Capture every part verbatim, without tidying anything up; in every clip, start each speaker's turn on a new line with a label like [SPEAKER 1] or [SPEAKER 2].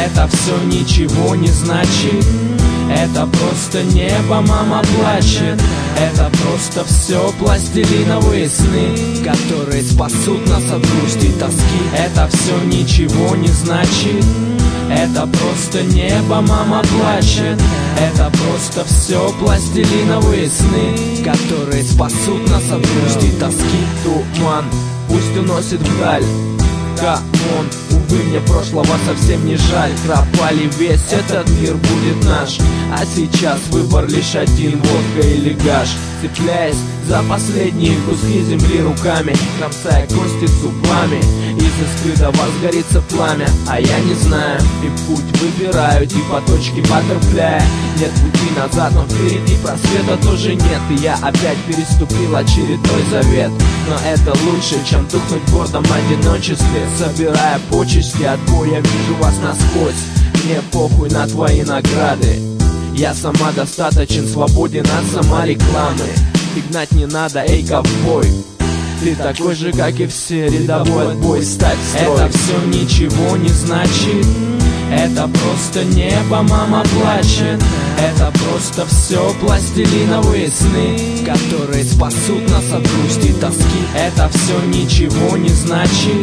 [SPEAKER 1] Это все ничего не значит. Это просто небо, мама плачет. Это просто все пластилиновые сны, которые спасут нас от грусти и тоски. Это все ничего не значит. Это просто небо, мама плачет. Это просто все пластилиновые сны, которые спасут нас от грусти и тоски. Туман пусть уносит вдаль. Камон, увы, мне прошлого совсем не жаль. Пропали весь этот мир будет наш. А сейчас выбор лишь один, водка или гаш. Цепляясь за последние куски земли руками, кромсая кости зубами, из искры до вас горится пламя. А я не знаю, и путь выбираю, типа точки баттерфляя. Нет пути назад, но впереди просвета тоже нет. И я опять переступил очередной завет. Но это лучше, чем тухнуть в гордом одиночестве, собирая почести от боя, вижу вас насквозь. Мне похуй на твои награды. Я сама достаточен, свободен от саморекламы. И гнать не надо, эй, ковбой. Ты такой же, как и все, рядовой отбой, ставь строй. Это все ничего не значит. Это просто небо, мама плачет. Это просто все пластилиновые сны, которые спасут нас от грусти и тоски. Это все ничего не значит.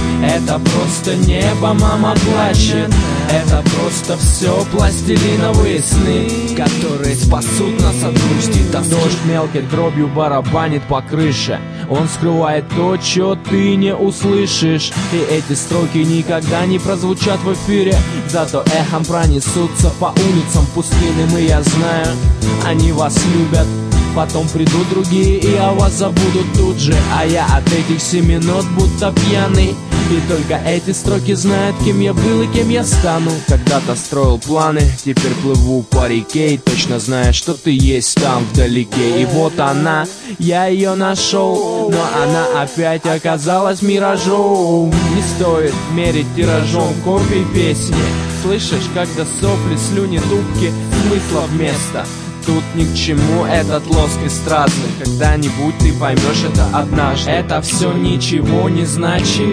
[SPEAKER 1] Это просто небо, мама плачет. Это просто все пластилиновые сны, которые спасут нас от грусти и тоски. Дождь мелкой дробью барабанит по крыше. Он скрывает то, что ты не услышишь. И эти строки никогда не прозвучат в эфире, зато эхом пронесутся по улицам пустынным. И я знаю, они вас любят. Потом придут другие и о вас забудут тут же. А я от этих семи нот будто пьяный. И только эти строки знают, кем я был и кем я стану. Когда-то строил планы, теперь плыву по реке, и точно знаю, что ты есть там вдалеке. И вот она, я ее нашел, но она опять оказалась миражом. Не стоит мерить тиражом копий песни. Слышишь, когда сопли, слюни, дубки, смысла вместо. Тут ни к чему этот лоск эстрадный. Когда-нибудь ты поймешь это однажды. Это все ничего не значит.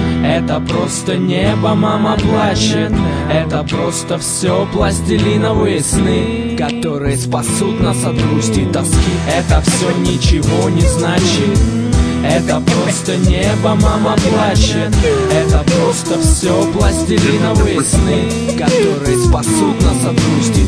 [SPEAKER 1] Это просто небо, мама плачет. Это просто все пластилиновые сны, которые спасут нас от грусти и тоски. Это все ничего не значит. Это просто небо, мама плачет. Это просто все пластилиновые сны, которые спасут нас от грусти